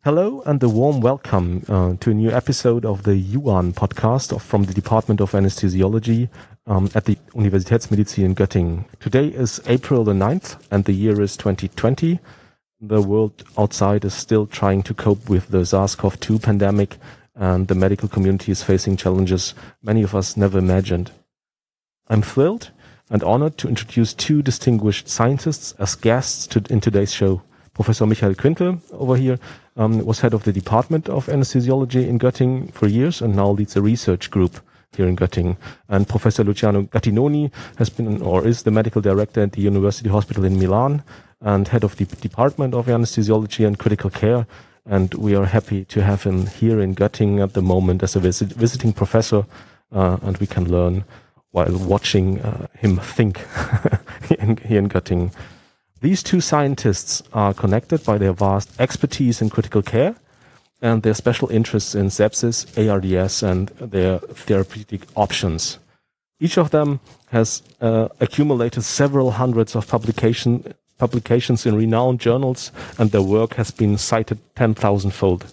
Hello and a warm welcome to a new episode of the UAN podcast from the Department of Anesthesiology at the Universitätsmedizin in Göttingen. Today is April the 9th and the year is 2020. The world outside is still trying to cope with the SARS-CoV-2 pandemic, and the medical community is facing challenges many of us never imagined. I'm thrilled and honored to introduce two distinguished scientists as guests in today's show. Professor Michael Quintel over here was head of the Department of Anesthesiology in Göttingen for years and now leads a research group here in Göttingen. And Professor Luciano Gattinoni has been or is the medical director at the University Hospital in Milan and head of the Department of Anesthesiology and Critical Care. And we are happy to have him here in Göttingen at the moment as a visiting professor, and we can learn while watching him think here in Göttingen. These two scientists are connected by their vast expertise in critical care and their special interests in sepsis, ARDS, and their therapeutic options. Each of them has accumulated several hundreds of publications in renowned journals, and their work has been cited 10,000-fold.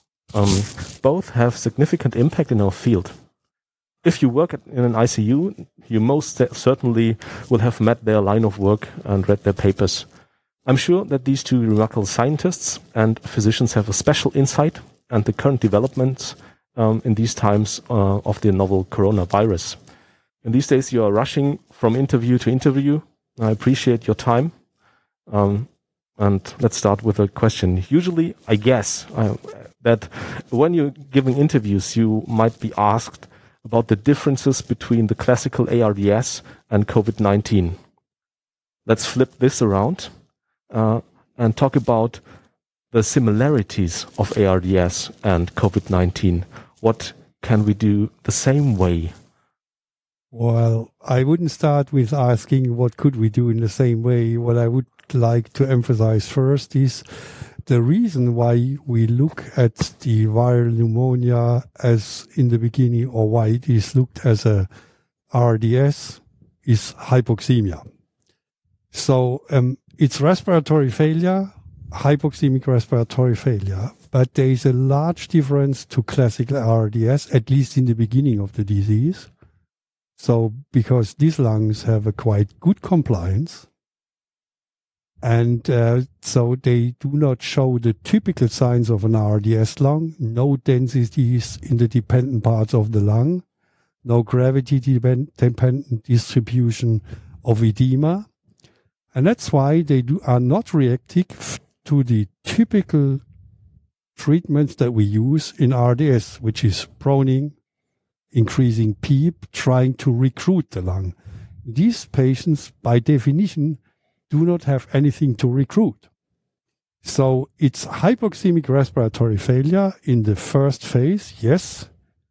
Both have significant impact in our field. If you work in an ICU, you most certainly will have met their line of work and read their papers. I'm sure that these two remarkable scientists and physicians have a special insight and the current developments in these times of the novel coronavirus. In these days, you are rushing from interview to interview. I appreciate your time. And let's start with a question. Usually, I guess that when you're giving interviews, you might be asked about the differences between the classical ARDS and COVID-19. Let's flip this around and talk about the similarities of ARDS and COVID-19. What can we do the same way? Well, I wouldn't start with asking what could we do in the same way. What I would like to emphasize first is the reason why we look at the viral pneumonia as in the beginning, or why it is looked as a RDS, is hypoxemia. So it's respiratory failure, hypoxemic respiratory failure, but there is a large difference to classical RDS, at least in the beginning of the disease. So because these lungs have a quite good compliance, and so they do not show the typical signs of an RDS lung, no densities in the dependent parts of the lung, no gravity-dependent distribution of edema. And that's why they are not reactive to the typical treatments that we use in RDS, which is proning, increasing PEEP, trying to recruit the lung. These patients, by definition, do not have anything to recruit. So it's hypoxemic respiratory failure in the first phase, yes,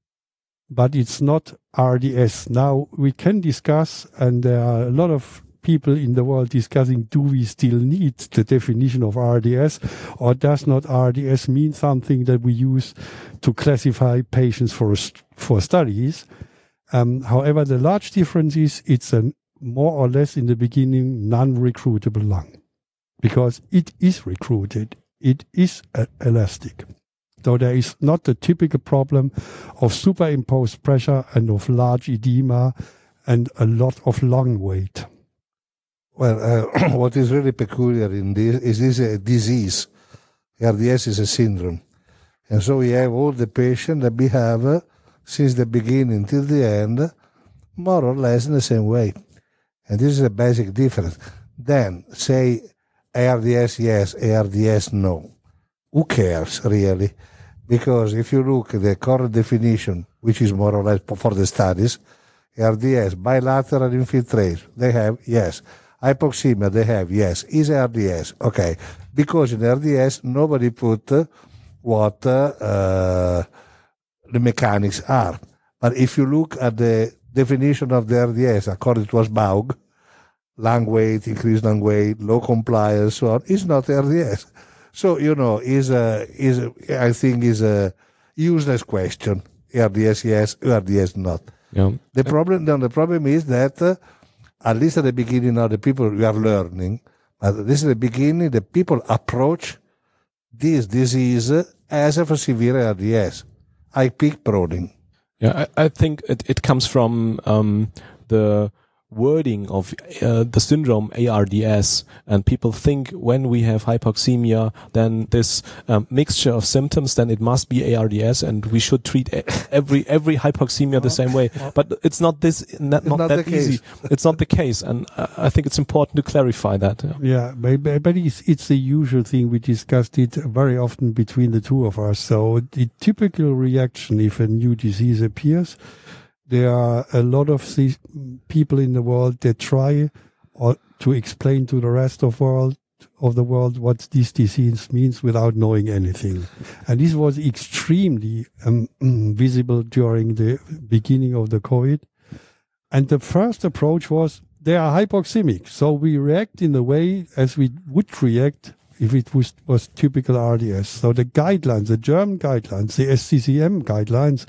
but it's not RDS. Now we can discuss, and there are a lot of people in the world discussing, do we still need the definition of RDS, or does not RDS mean something that we use to classify patients for studies? However, the large difference is it's a more or less in the beginning non-recruitable lung, because it is recruited, it is elastic. So there is not the typical problem of superimposed pressure and of large edema and a lot of lung weight. Well, what is really peculiar in this is a disease. RDS is a syndrome. And so we have all the patients that behave since the beginning till the end, more or less in the same way. And this is a basic difference. Then say ARDS yes, ARDS no. Who cares really? Because if you look at the current definition, which is more or less for the studies, ARDS, bilateral infiltrate, they have yes. Hypoxemia, they have yes. Is ARDS? Okay. Because in RDS, nobody put what the mechanics are. But if you look at the definition of the RDS, according to Asbaug, lung weight, increased lung weight, low compliance, so on, is not RDS. So, I think is a useless question. RDS yes, RDS not. Yeah. The problem is that, at least at the beginning, now the people we are learning, at least at the beginning, the people approach this disease as a severe ARDS, high peak prodding. Yeah, I think it comes from the wording of the syndrome ARDS, and people think when we have hypoxemia, then this mixture of symptoms, then it must be ARDS, and we should treat every hypoxemia the same way. But it's not not that easy. It's not the case, and I think it's important to clarify that. Yeah, but it's the usual thing. We discussed it very often between the two of us. So the typical reaction if a new disease appears, there are a lot of these people in the world that try to explain to the rest of the world what this disease means without knowing anything. And this was extremely visible during the beginning of the COVID. And the first approach was, they are hypoxemic. So we react in the way as we would react if it was typical RDS. So the guidelines, the German guidelines, the SCCM guidelines,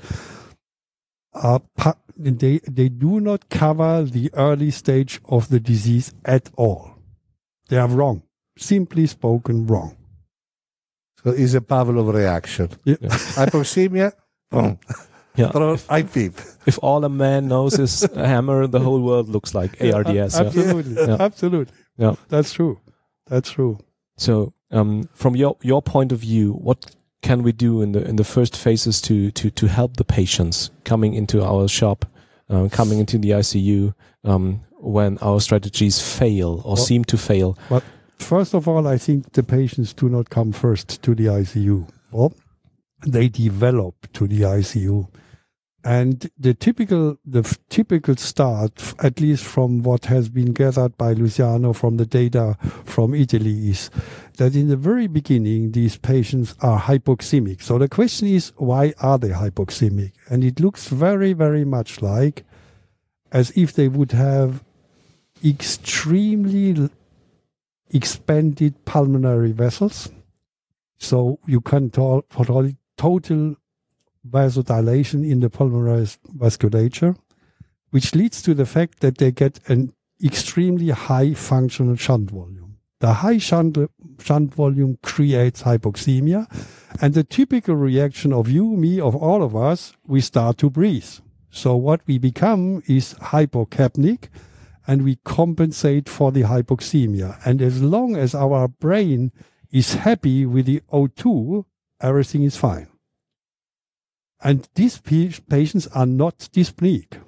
they do not cover the early stage of the disease at all. They are wrong. Simply spoken, wrong. So it's a Pavlov reaction. Yeah. Hypoxemia, boom. Yeah. I peep. If all a man knows is a hammer, the whole world looks like ARDS. Absolutely. Yeah. Absolutely. Yeah. That's true. That's true. So, from your point of view, what can we do in the first phases to help the patients coming into our shop, coming into the ICU, when our strategies fail or seem to fail? But first of all, I think the patients do not come first to the ICU. Well, they develop to the ICU. And the typical start, at least from what has been gathered by Luciano from the data from Italy, is that in the very beginning, these patients are hypoxemic. So the question is, why are they hypoxemic? And it looks very, very much like as if they would have extremely expanded pulmonary vessels. So you can call it total vasodilation in the pulmonary vasculature, which leads to the fact that they get an extremely high functional shunt volume. The high shunt volume creates hypoxemia, and the typical reaction of you, me, of all of us, we start to breathe. So what we become is hypocapnic, and we compensate for the hypoxemia. And as long as our brain is happy with the O2, everything is fine. And these patients are not dyspneic.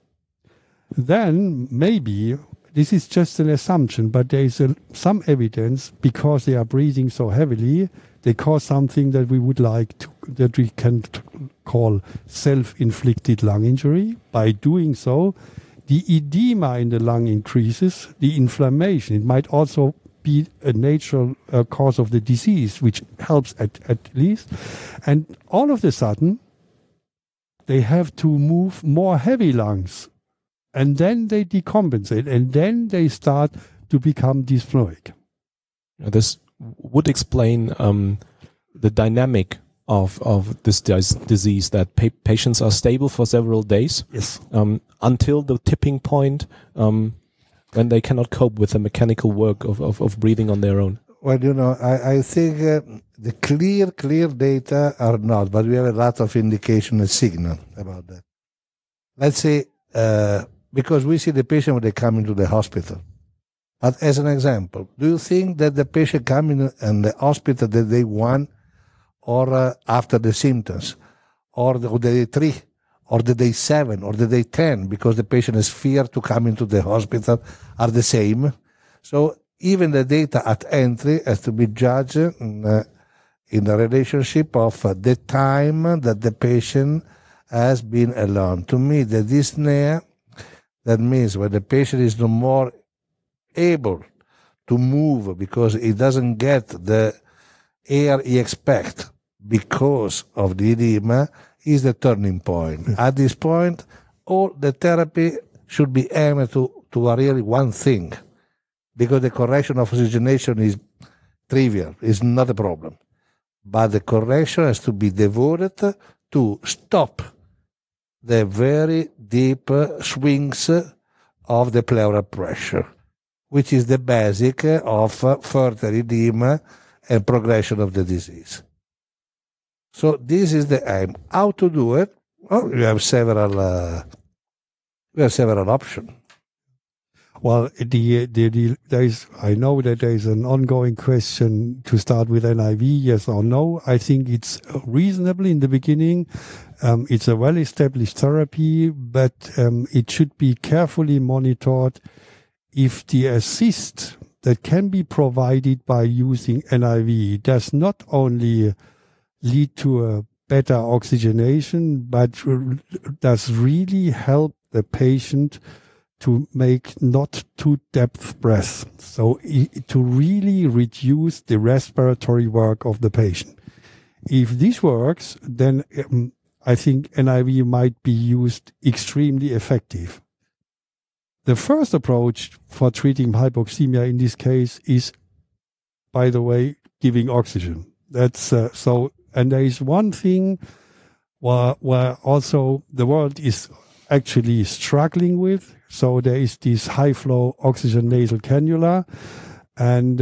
Then maybe, this is just an assumption, but there is some evidence, because they are breathing so heavily, they cause something that we would like to, that we can call self-inflicted lung injury. By doing so, the edema in the lung increases, the inflammation. It might also be a natural cause of the disease, which helps at least. And all of a sudden, they have to move more heavy lungs, and then they decompensate, and then they start to become dyspnoic. This would explain the dynamic of this disease, that patients are stable for several days, yes, until the tipping point when they cannot cope with the mechanical work of breathing on their own. Well, I think the clear data are not, but we have a lot of indication and signal about that. Let's say, because we see the patient when they come into the hospital. But as an example, do you think that the patient coming in the hospital the day 1 or after the symptoms, or the day 3, or the day 7, or the day 10, because the patient has fear to come into the hospital, are the same? So even the data at entry has to be judged in the relationship of the time that the patient has been alone. To me, the dyspnea, that means when the patient is no more able to move because he doesn't get the air he expects because of the edema, is the turning point. At this point, all the therapy should be aimed to really one thing, because the correction of oxygenation is trivial, it's not a problem. But the correction has to be devoted to stop the very deep swings of the pleural pressure, which is the basic of further edema and progression of the disease. So this is the aim. How to do it? Well, you have several options. Well, there is. I know that there is an ongoing question to start with NIV, yes or no. I think it's reasonable in the beginning. It's a well-established therapy, but it should be carefully monitored if the assist that can be provided by using NIV does not only lead to a better oxygenation, but does really help the patient to make not too depth breaths. So to really reduce the respiratory work of the patient. If this works, then I think NIV might be used extremely effective. The first approach for treating hypoxemia in this case is, by the way, giving oxygen. That's so. And there is one thing where also the world is actually struggling with. So there is this high flow oxygen nasal cannula, and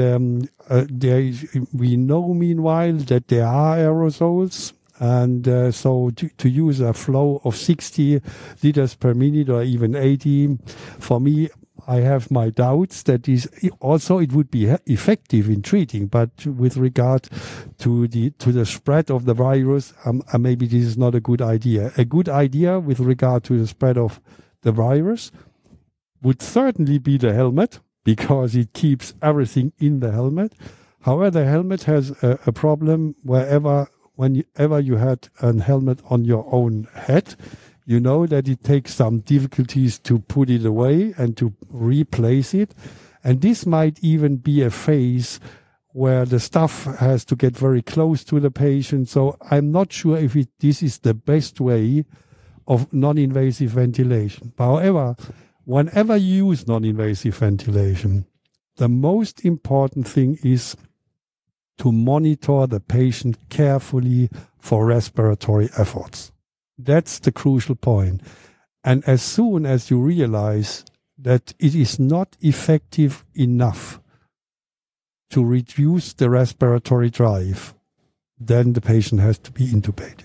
we know meanwhile that there are aerosols. And so to use a flow of 60 liters per minute or even 80, for me, I have my doubts that it would be effective in treating, but with regard to the spread of the virus, maybe this is not a good idea. A good idea with regard to the spread of the virus would certainly be the helmet, because it keeps everything in the helmet. However, the helmet has a problem whenever you had a helmet on your own head. You know that it takes some difficulties to put it away and to replace it. And this might even be a phase where the stuff has to get very close to the patient. So I'm not sure if this is the best way of non-invasive ventilation. However, whenever you use non-invasive ventilation, the most important thing is to monitor the patient carefully for respiratory efforts. That's the crucial point. And as soon as you realize that it is not effective enough to reduce the respiratory drive, then the patient has to be intubated.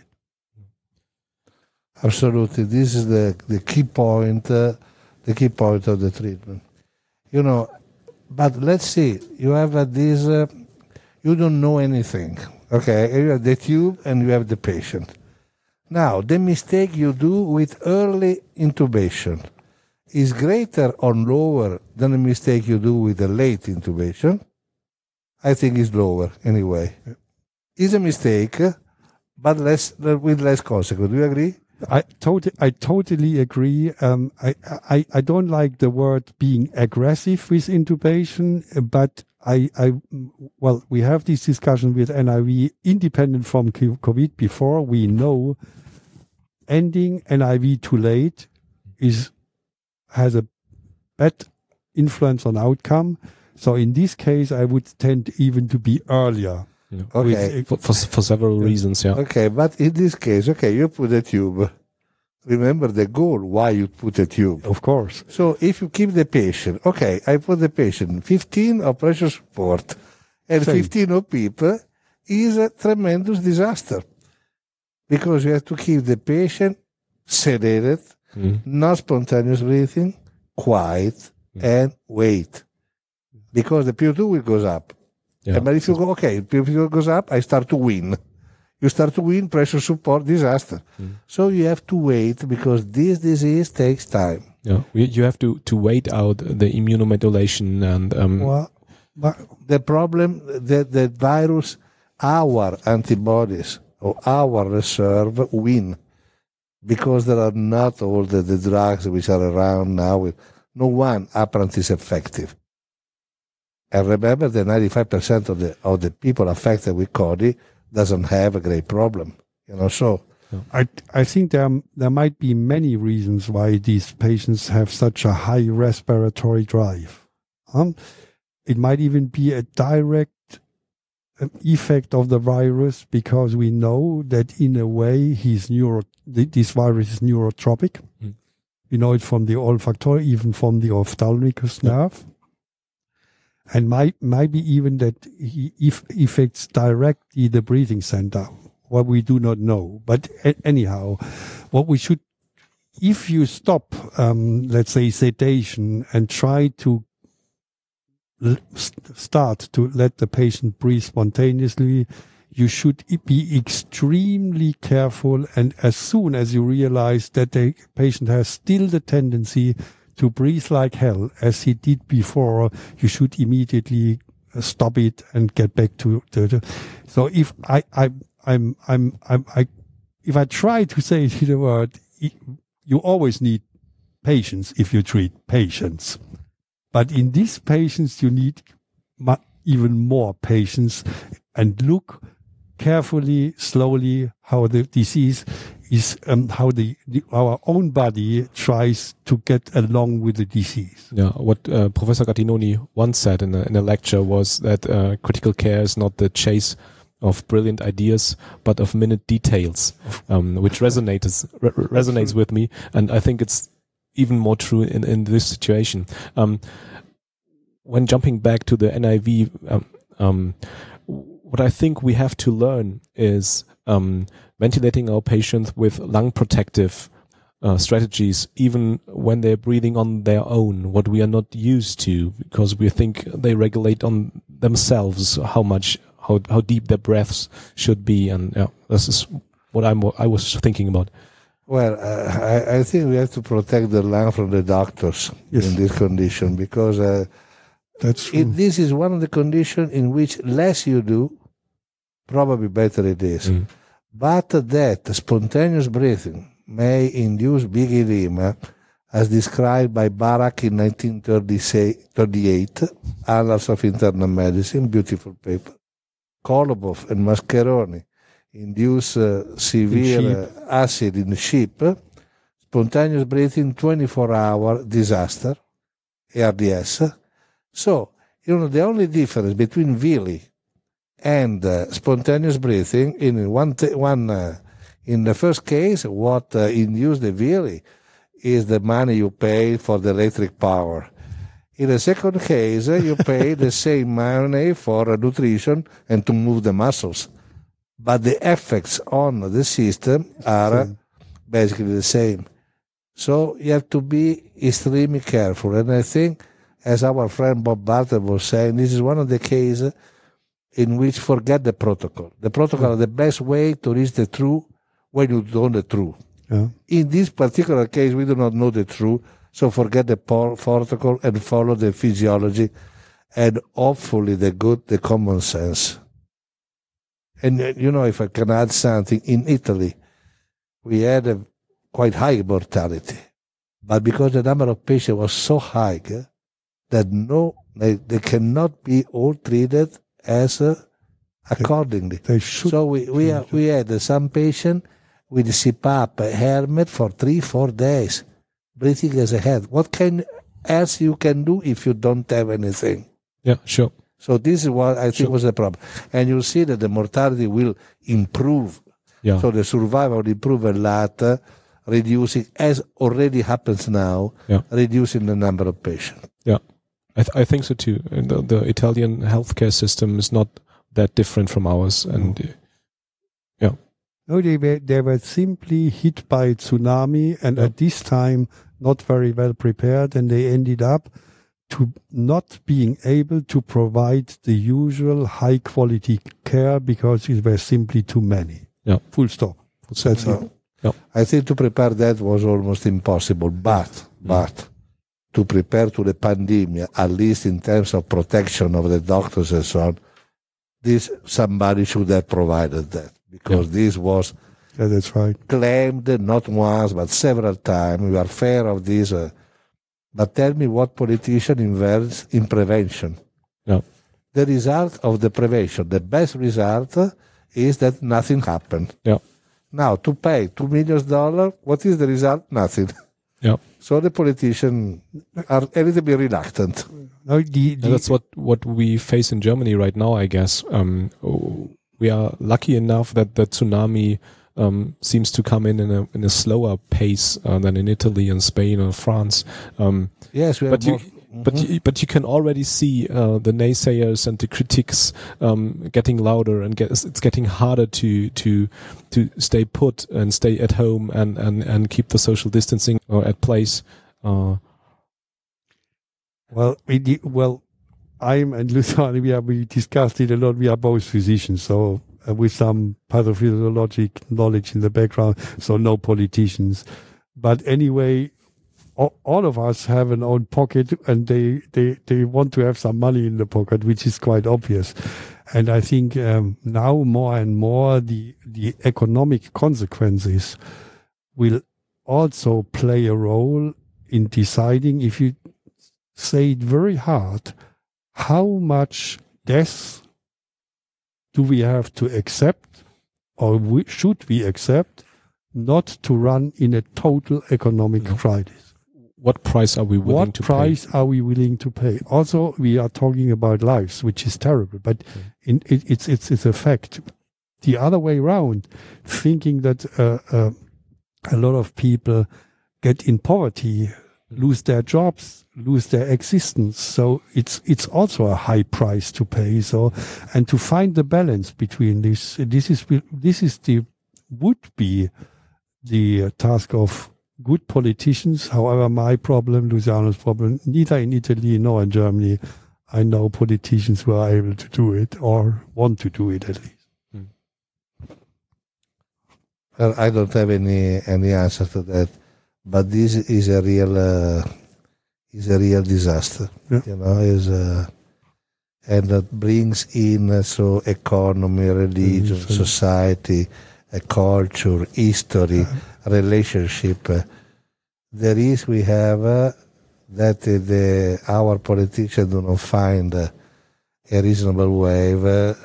Absolutely. This is the key point, of the treatment. But let's see, you have this, you don't know anything. Okay, you have the tube and you have the patient. Now, the mistake you do with early intubation is greater or lower than the mistake you do with the late intubation. I think it's lower anyway. It's a mistake, but with less consequence. Do you agree? I totally agree. I don't like the word being aggressive with intubation, but we have this discussion with NIV independent from COVID before. We know ending NIV too late has a bad influence on outcome. So in this case, I would tend even to be earlier. Yeah. Okay. For several reasons, yeah. Okay, but in this case, you put a tube. Remember the goal, why you put a tube. Of course. So if you keep the patient, I put the patient 15 of pressure support and 15 of PEEP is a tremendous disaster. Because you have to keep the patient sedated, not spontaneous breathing, quiet, and wait. Because the PO2 will goes up. Yeah. But if you go, PO2 goes up, I start to win. You start to win, pressure support, disaster. So you have to wait because this disease takes time. Yeah, you have to wait out the immunomodulation and... the problem, the virus, our antibodies or our reserve win because there are not all the drugs which are around now. No one apparently is effective. And remember that 95% of the people affected with CODI doesn't have a great problem, so. I think there might be many reasons why these patients have such a high respiratory drive. It might even be a direct effect of the virus because we know that in a way this virus is neurotropic. We know it from the olfactory, even from the ophthalmicus nerve. and maybe even that he affects directly the breathing center. What we do not know. But anyhow, what we should, if you stop, let's say, sedation and try to start to let the patient breathe spontaneously, you should be extremely careful. And as soon as you realize that the patient has still the tendency to breathe like hell, as he did before, you should immediately stop it and get back to the. So if if I try to say the word, you always need patience if you treat patients. But in these patients, you need even more patience and look carefully, slowly, how the disease is, how our own body tries to get along with the disease. Yeah, what Professor Gattinoni once said in a lecture was that critical care is not the chase of brilliant ideas, but of minute details, which resonates with me, and I think it's even more true in this situation. When jumping back to the NIV, what I think we have to learn is ventilating our patients with lung protective strategies, even when they're breathing on their own, what we are not used to, because we think they regulate on themselves how deep their breaths should be, and this is what I was thinking about. Well, I think we have to protect the lung from the doctors in this condition, because that's true. This is one of the conditions in which less you do, probably better it is. But that spontaneous breathing may induce big edema, as described by Barak in 1938, Annals of Internal Medicine, beautiful paper. Kolobov and Mascheroni induce severe acid in sheep, spontaneous breathing, 24-hour disaster, ARDS. So, the only difference between Vili and spontaneous breathing, in in the first case, what induced the Vili is the money you pay for the electric power. In the second case, you pay the same money for nutrition and to move the muscles. But the effects on the system are basically the same. So you have to be extremely careful. And I think, as our friend Bob Barter was saying, this is one of the cases in which forget the protocol. The protocol is the best way to reach the truth when you don't know the truth. Yeah. In this particular case, we do not know the truth. So forget the protocol and follow the physiology and hopefully the common sense. And, if I can add something, in Italy, we had a quite high mortality. But because the number of patients was so high that they cannot be all treated as accordingly. They should. So we had some patient with CPAP helmet for 3-4 days. Breathing as a head. What else you can do if you don't have anything? Yeah, sure. So this is what I think was the problem. And you'll see that the mortality will improve. Yeah. So the survival will improve a lot, reducing, as already happens now, reducing the number of patients. Yeah, I think so too. And the Italian healthcare system is not that different from ours. And No, they were simply hit by a tsunami, and at this time not very well prepared, and they ended up to not being able to provide the usual high quality care because it were simply too many. Yeah. Full stop. That's it. Yeah. I think to prepare that was almost impossible, but to prepare to the pandemic, at least in terms of protection of the doctors and so on, somebody should have provided that. Because this was that's right. claimed not once but several times. We are fair of this. But tell me what politician invests in prevention. Yeah. The result of the prevention, the best result is that nothing happened. Yeah. Now, to pay $2 million, what is the result? Nothing. Yeah. So the politicians are a little bit reluctant. No, that's what we face in Germany right now, I guess. We are lucky enough that the tsunami seems to come in a slower pace than in Italy and Spain or France. Yes, we have But you can already see the naysayers and the critics getting louder, and it's getting harder to stay put and stay at home and keep the social distancing at place. Well, I'm and Luciano, we discussed it a lot. We are both physicians, so with some pathophysiologic knowledge in the background, so no politicians. But anyway, all of us have an own pocket, and they want to have some money in the pocket, which is quite obvious. And I think now more and more the economic consequences will also play a role in deciding, if you say it very hard, how much death do we have to accept, or should we accept, not to run in a total economic crisis? What price are we willing to pay? What price are we willing to pay? Also, we are talking about lives, which is terrible, but it's a fact. The other way around, thinking that a lot of people get in poverty, lose their jobs, lose their existence. So it's also a high price to pay. So, and to find the balance between this would be the task of good politicians. However, my problem, Luciano's problem, neither in Italy nor in Germany, I know politicians who are able to do it or want to do it at least. Well, I don't have any answer to that, but this is a real disaster. Yeah. You know, and that brings in so economy, religion, society, a culture, history, relationship. We have that our politicians do not find a reasonable way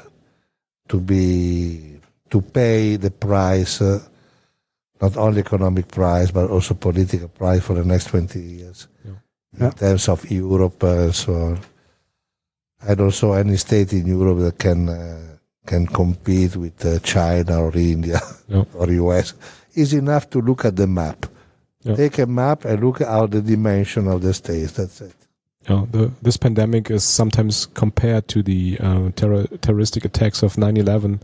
to pay the price, not only economic price but also political price for the next 20 years in terms of Europe and so on. I don't see any state in Europe that can compete with China or India or US. It's enough to look at the map. Take a map and look at the dimension of the states. That's it. This pandemic is sometimes compared to the terroristic attacks of 9/11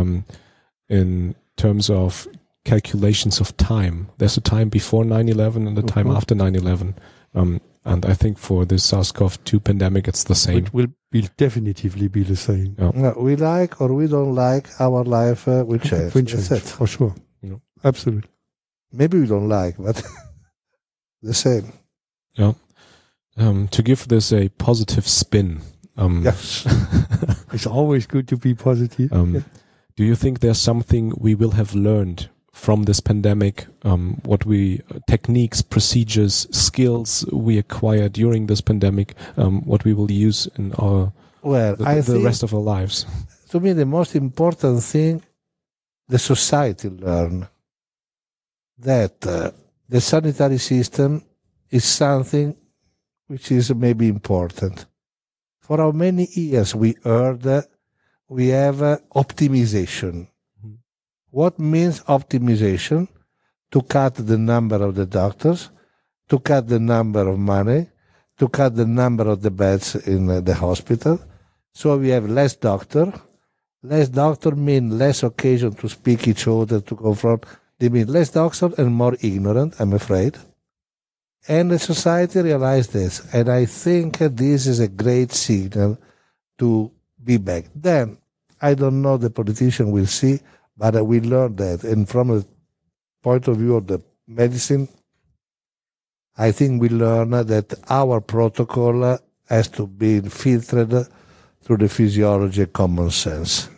in terms of calculations of time. There's a time before 9/11 and a time after 9/11. And I think for this SARS-CoV-2 pandemic, it's the same. It will definitively be the same. No, we like or we don't like, our life will change. That's it. For sure. Absolutely. Maybe we don't like, but the same. Yeah. To give this a positive spin. Yes. It's always good to be positive. Do you think there's something we will have learned from this pandemic? Techniques, procedures, skills we acquired during this pandemic, what we will use in the rest of our lives? To me, the most important thing, the society learn that the sanitary system is something which is maybe important. For how many years we heard we have optimization. What means optimization? To cut the number of the doctors, to cut the number of money, to cut the number of the beds in the hospital. So we have less doctor. Less doctor means less occasion to speak each other, to confront. They mean less doctor and more ignorant, I'm afraid. And the society realized this. And I think this is a great signal to be back. Then, I don't know, the politician will see, but we learned that. And from the point of view of the medicine, I think we learn that our protocol has to be filtered through the physiology and common sense.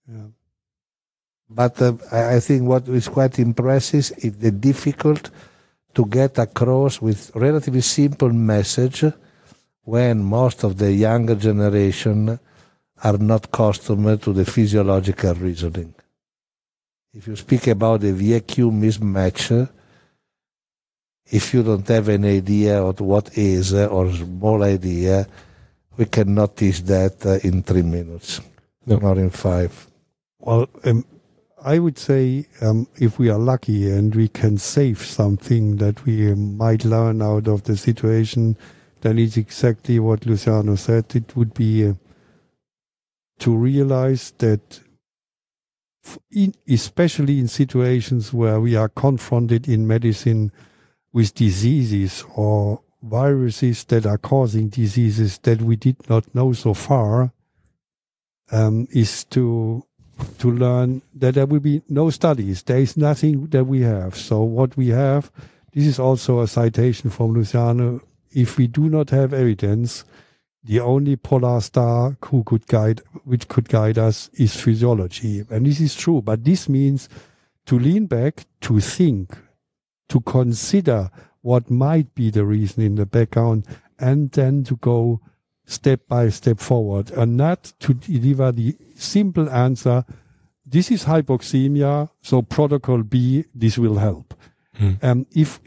But I think what is quite impressive is the difficult to get across with relatively simple message when most of the younger generation are not accustomed to the physiological reasoning. If you speak about the VQ mismatch, if you don't have an idea of what is or small idea, we cannot teach that in 3 minutes, or in 5. Well, I would say if we are lucky and we can save something that we might learn out of the situation, then it's exactly what Luciano said. It would be to realize that especially in situations where we are confronted in medicine with diseases or viruses that are causing diseases that we did not know so far, is to learn that there will be no studies. There is nothing that we have. So what we have, this is also a citation from Luciano, if we do not have evidence, the only polar star which could guide us is physiology. And this is true, but this means to lean back, to think, to consider what might be the reason in the background, and then to go step by step forward, and not to deliver the simple answer, this is hypoxemia, so protocol B, this will help. If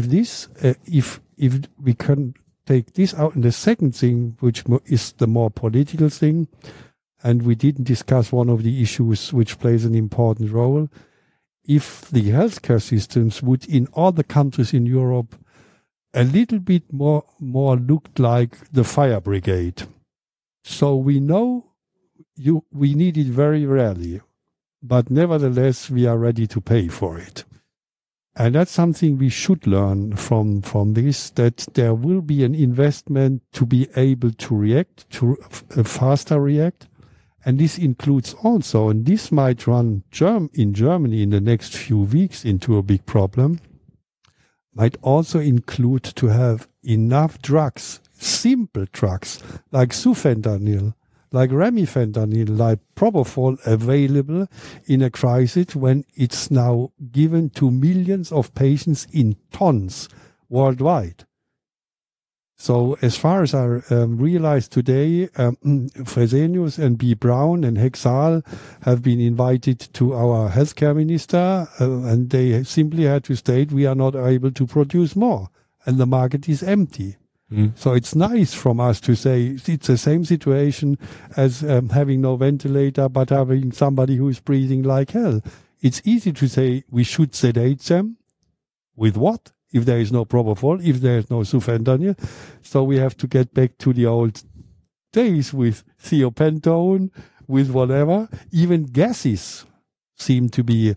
we can take this out, and the second thing, which is the more political thing, and we didn't discuss one of the issues which plays an important role, if the healthcare systems would, in all the countries in Europe, a little bit more looked like the fire brigade. So we know we need it very rarely, but nevertheless we are ready to pay for it. And that's something we should learn from this, that there will be an investment to be able to react, to faster react. And this includes also, and this might run in Germany in the next few weeks into a big problem, might also include to have enough drugs, simple drugs, like sufentanil, like remifentanil, like propofol, available in a crisis when it's now given to millions of patients in tons worldwide. So as far as I realize today, Fresenius and B. Brown and Hexal have been invited to our healthcare minister, and they simply had to state we are not able to produce more, and the market is empty. So it's nice from us to say it's the same situation as having no ventilator but having somebody who is breathing like hell. It's easy to say we should sedate them. With what? If there is no propofol, if there is no sufentanil. So we have to get back to the old days with thiopentone, with whatever. Even gases seem to be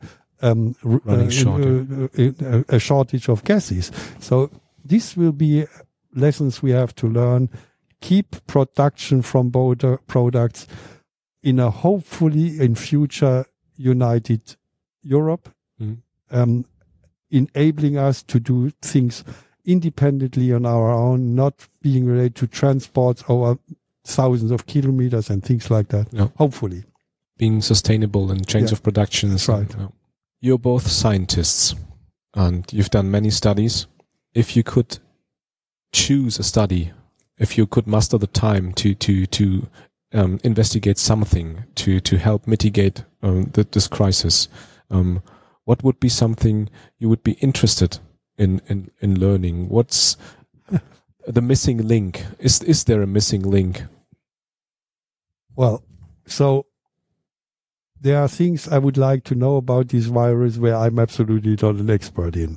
a shortage of gases. So this will be lessons we have to learn. Keep production from both products in a hopefully in future united Europe, enabling us to do things independently on our own, not being related to transports over thousands of kilometers and things like that. Yeah. Hopefully. Being sustainable and change of production. That's right. You're both scientists and you've done many studies. If you could choose a study, if you could muster the time to investigate something to help mitigate this crisis, what would be something you would be interested in learning? What's the missing link? Is there a missing link? Well, so there are things I would like to know about this virus where I'm absolutely not an expert in.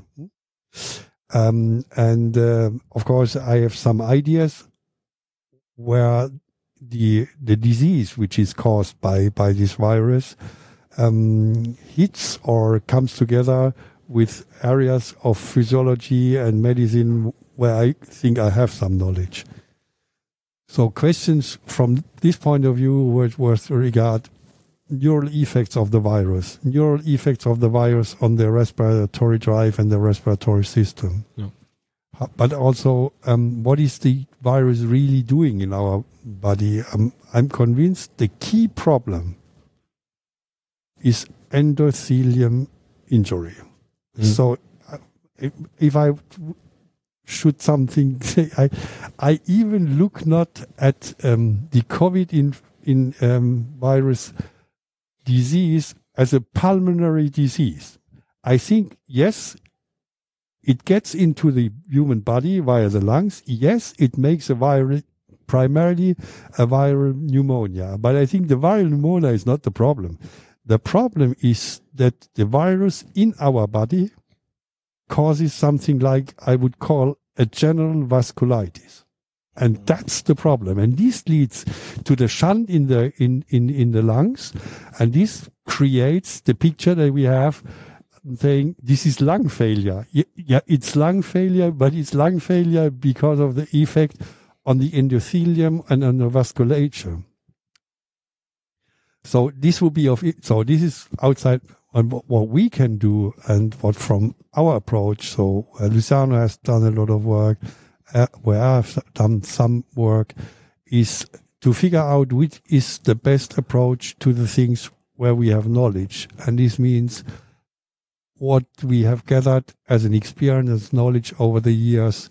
Of course, I have some ideas where the disease which is caused by this virus hits or comes together with areas of physiology and medicine where I think I have some knowledge. So questions from this point of view with regard neural effects of the virus on the respiratory drive and the respiratory system. Yeah. But also, what is the virus really doing in our body? I'm convinced the key problem is endothelium injury. So if I should something say, I even look not at the COVID in virus disease as a pulmonary disease. I think, yes, it gets into the human body via the lungs. Yes, it makes primarily a viral pneumonia. But I think the viral pneumonia is not the problem. The problem is that the virus in our body causes something like I would call a general vasculitis. And that's the problem. And this leads to the shunt in the lungs. And this creates the picture that we have saying this is lung failure. Yeah, it's lung failure, but it's lung failure because of the effect on the endothelium and on the vasculature. So this will be so this is outside on what we can do and what from our approach. So Luciano has done a lot of work. Where I've done some work is to figure out which is the best approach to the things where we have knowledge. And this means what we have gathered as an experience, knowledge over the years.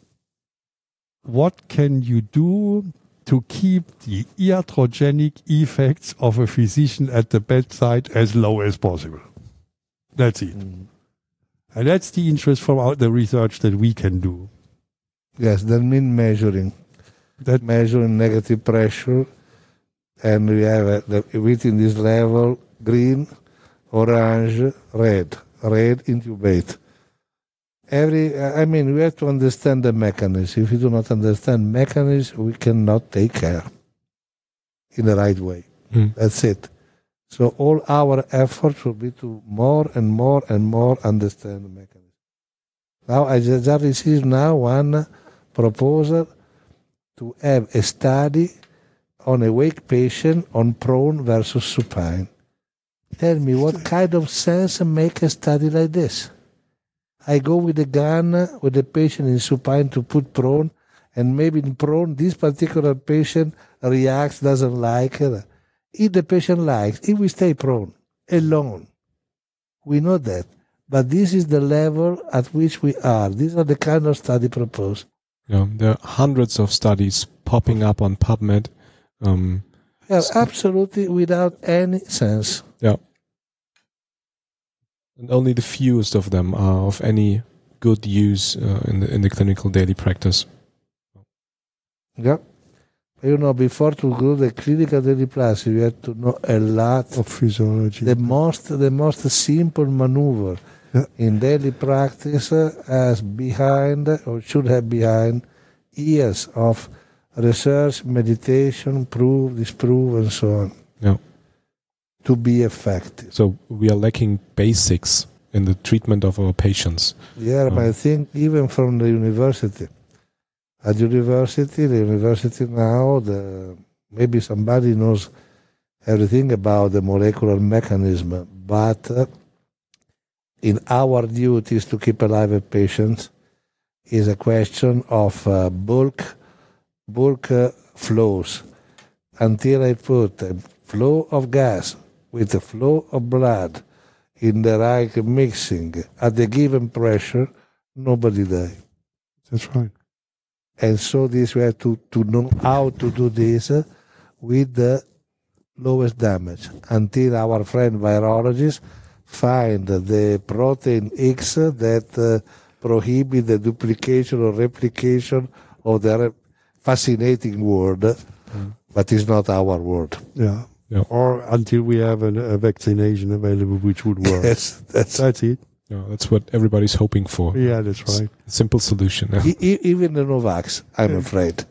What can you do to keep the iatrogenic effects of a physician at the bedside as low as possible? That's it. And that's the interest from the research that we can do. Yes, that means measuring. That measuring negative pressure, and we have within this level green, orange, red intubate. We have to understand the mechanism. If we do not understand mechanism, we cannot take care in the right way. That's it. So all our efforts will be to more and more and more understand the mechanism. Now I just received one proposal to have a study on awake patient on prone versus supine. Tell me, what kind of sense make a study like this? I go with a gun with the patient in supine to put prone, and maybe in prone this particular patient reacts, doesn't like it. If the patient likes, if we stay prone alone, we know that. But this is the level at which we are. These are the kind of study proposed. Yeah, there are hundreds of studies popping up on PubMed. Absolutely without any sense. Yeah. And only the fewest of them are of any good use in the clinical daily practice. Yeah. Before to do the clinical daily practice, you have to know a lot of physiology. The most simple maneuver in daily practice has behind, or should have behind, years of research, meditation, prove, disprove, and so on. Yeah. To be effective. So we are lacking basics in the treatment of our patients. Yeah, but I think even from the university. At the university now, maybe somebody knows everything about the molecular mechanism, but in our duties to keep alive a patient is a question of bulk flows. Until I put a flow of gas with the flow of blood in the right mixing at the given pressure, nobody dies. That's right. And so this we have to know how to do this with the lowest damage until our friend virologists find the protein X that prohibit the duplication or replication of the fascinating word, but it's not our word. Yeah. Or until we have a vaccination available which would work. Yes, that's it. Yeah, that's what everybody's hoping for. Yeah, that's right. Simple solution. Even the Novax, I'm afraid.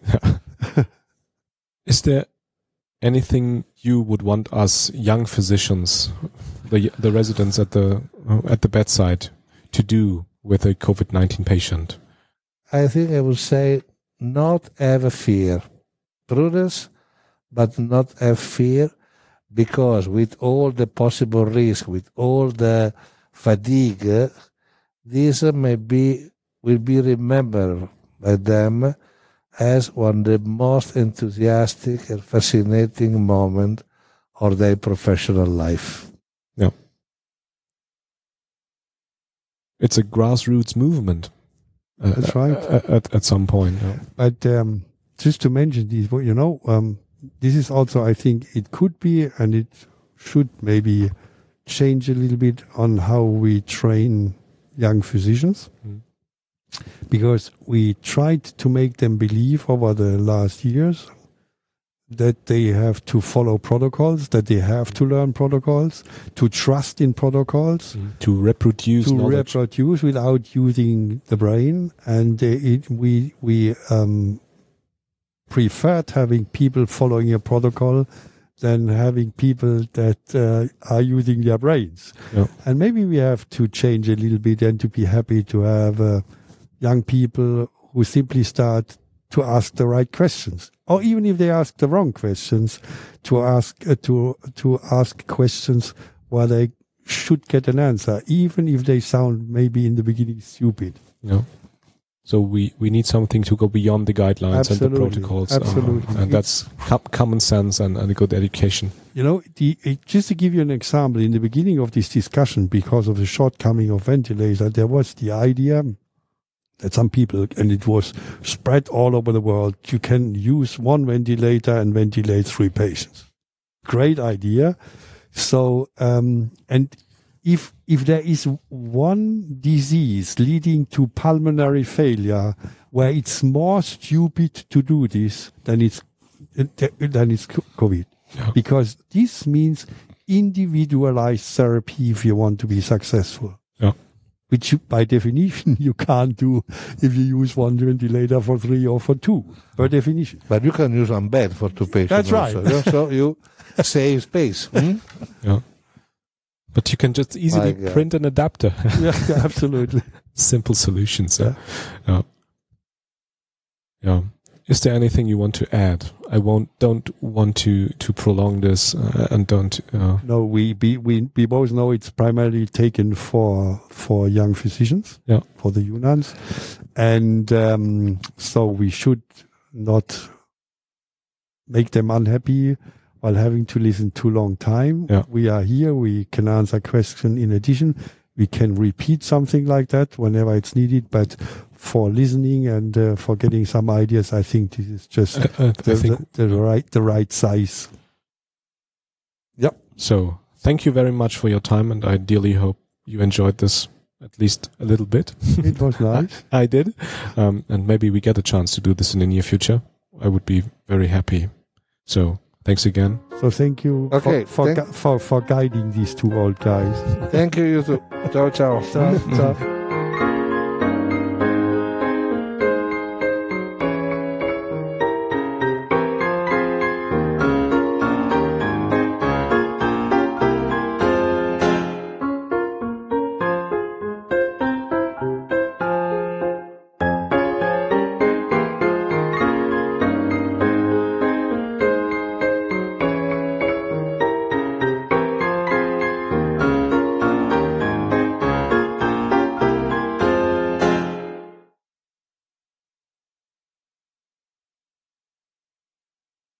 Is there anything you would want us young physicians, the residents at the bedside, to do with a COVID-19 patient? I think I would say not have a fear. Prudence, but not have fear, because with all the possible risk, with all the fatigue, this will be remembered by them as one of the most enthusiastic and fascinating moment of their professional life. Yeah. It's a grassroots movement. That's right. At some point. Yeah. But just to mention these, this is also, I think, it could be, and it should maybe change a little bit on how we train young physicians, because we tried to make them believe over the last years that they have to follow protocols, that they have to learn protocols, to trust in protocols, to reproduce without using the brain, and we preferred having people following a protocol than having people that are using their brains. Yeah. And maybe we have to change a little bit and to be happy to have young people who simply start to ask the right questions, or even if they ask the wrong questions, to ask questions where they should get an answer, even if they sound maybe in the beginning stupid. Yeah. So we need something to go beyond the guidelines and the protocols. Absolutely. And that's common sense and a good education. You know, just to give you an example, in the beginning of this discussion, because of the shortcoming of ventilator, there was the idea that some people, and it was spread all over the world, you can use one ventilator and ventilate 3 patients. Great idea. So, and if there is one disease leading to pulmonary failure where it's more stupid to do this, then it's COVID. Yeah. Because this means individualized therapy if you want to be successful. Yeah. Which by definition you can't do if you use one ventilator for 3 or for 2, per definition. But you can use one bed for 2 patients. That's right. Also. So you save space. Yeah. But you can just easily print an adapter. Yeah, absolutely. Simple solutions. Yeah. Is there anything you want to add? I don't want to prolong this and don't. No, we both know it's primarily taken for young physicians, for the UNANs, and so we should not make them unhappy while having to listen too long time. Yeah. We are here. We can answer question in addition. We can repeat something like that whenever it's needed, but for listening and for getting some ideas, I think this is just the right size. Yep. So thank you very much for your time, and I dearly hope you enjoyed this at least a little bit. It was nice. I did. And maybe we get a chance to do this in the near future. I would be very happy. So thanks again. So thank you for guiding these 2 old guys. Thank you, you too. Ciao, ciao. Ciao, ciao.